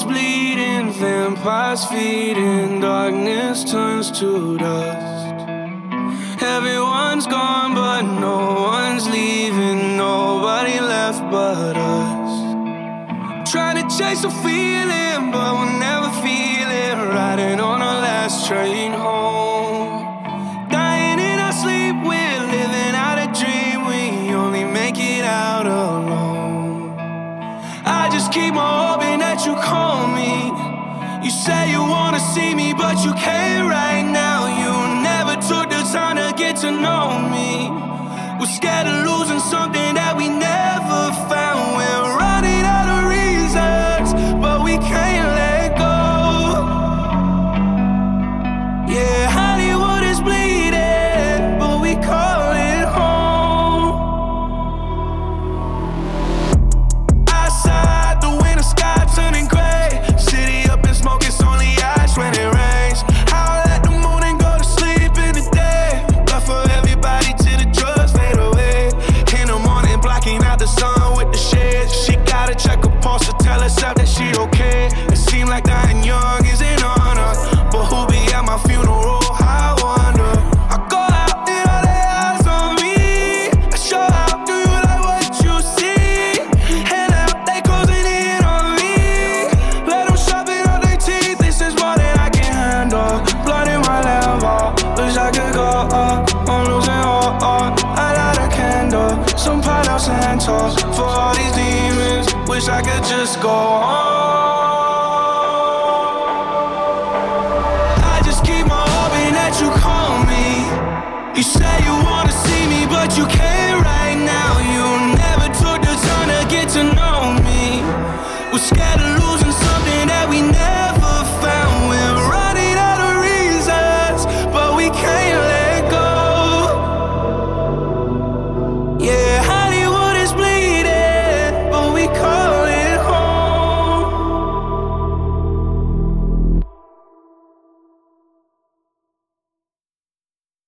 bleeding, vampires feeding, darkness turns to dust. Everyone's gone, but no one's leaving, nobody left but us. Trying to chase a feeling, but we'll never feel it. Riding on our last train home. Dying in our sleep, we're living out a dream. We only make it out alone. I just keep on hoping that you call me. You say you wanna see me, but you can't right now. You never took the time to get to know me. We're scared of losing something that we never found. We're running out of reasons, but we can't let go. Yeah, Hollywood is bleeding, but we call it home. Outside, the winter sky turning gray. City up in smoke, it's only ash when it rains. I'll let the morning go to sleep in the day. But for everybody till the drugs fade away. In the morning, blocking out the sun with the shades. She gotta check her pulse to tell herself that she okay. It seems like dying young is an honor, but who be at my funeral? I wonder. I go out and all they eyes on me. I show out, do you like what you see? And now they closing in on me. Let them shove it on their teeth. This is more than I can handle. Blood in my Lambo. Wish I could go up. I'm losing all. I light a candle. Some Palo Santo for all these demons. Wish I could just go on. I just keep on hoping that you call me. You say